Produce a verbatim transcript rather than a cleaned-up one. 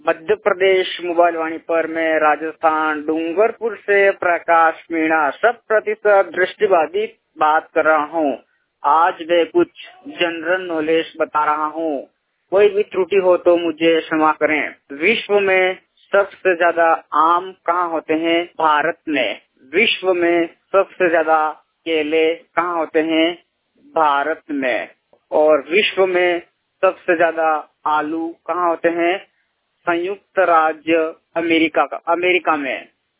Madhya Pradesh mobile वाणी पर मैं राजस्थान डूंगरपुर से प्रकाश मीणा शत प्रतिशत दृष्टिबाधित बात कर रहा हूँ। आज मैं कुछ जनरल नॉलेज बता रहा हूँ। कोई भी त्रुटि हो तो मुझे क्षमा करें। विश्व में सबसे ज्यादा आम कहाँ होते हैं? भारत में। विश्व में सबसे ज्यादा केले कहाँ होते हैं? भारत में। और विश्व में सबसे ज्यादा आलू कहाँ होते हैं? संयुक्त राज्य अमेरिका का अमेरिका में।